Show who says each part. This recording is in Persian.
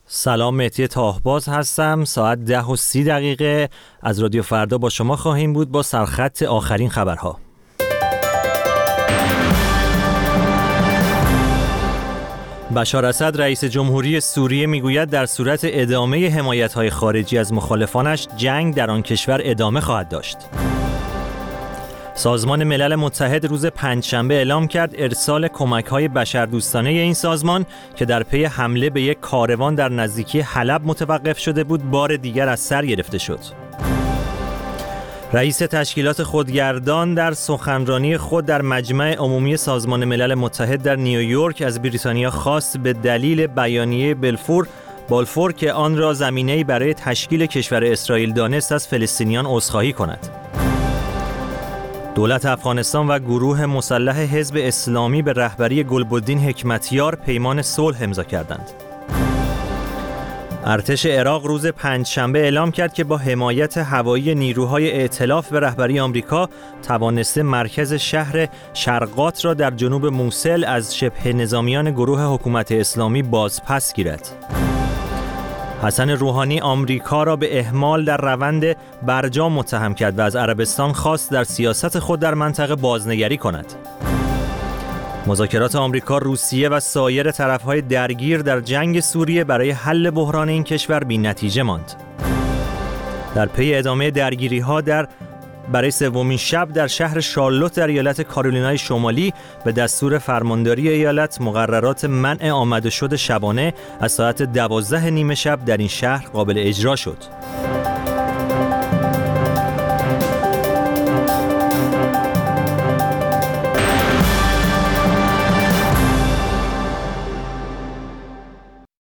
Speaker 1: سلام، مهدی تاهباز هستم. ساعت 10:30 از رادیو فردا با شما خواهیم بود با سرخط آخرین خبرها. بشار اسد رئیس جمهوری سوریه میگوید در صورت ادامه حمایت‌های خارجی از مخالفانش جنگ در آن کشور ادامه خواهد داشت. سازمان ملل متحد روز پنجشنبه اعلام کرد ارسال کمک‌های بشردوستانه این سازمان که در پی حمله به یک کاروان در نزدیکی حلب متوقف شده بود بار دیگر از سر گرفته شد. رئیس تشکیلات خودگردان در سخنرانی خود در مجمع عمومی سازمان ملل متحد در نیویورک از بریتانیا خواست به دلیل بیانیه بالفور که آن را زمینه‌ای برای تشکیل کشور اسرائیل دانست از فلسطینیان عذرخواهی کند. دولت افغانستان و گروه مسلح حزب اسلامی به رهبری گلبدین حکمتیار پیمان صلح امضا کردند. ارتش عراق روز پنجشنبه اعلام کرد که با حمایت هوایی نیروهای ائتلاف به رهبری آمریکا توانسته مرکز شهر شرقات را در جنوب موصل از شبه نظامیان گروه حکومت اسلامی بازپس گیرد. حسن روحانی آمریکا را به اهمال در روند برجام متهم کرد و از عربستان خواست در سیاست خود در منطقه بازنگری کند. مذاکرات آمریکا، روسیه و سایر طرف‌های درگیر در جنگ سوریه برای حل بحران این کشور بی‌نتیجه ماند. در پی ادامه درگیری‌ها برای سومین شب در شهر شارلوت در ایالت کارولینای شمالی به دستور فرمانداری ایالت مقررات منع آمد و شد شبانه از ساعت 12 نیم شب در این شهر قابل اجرا شد.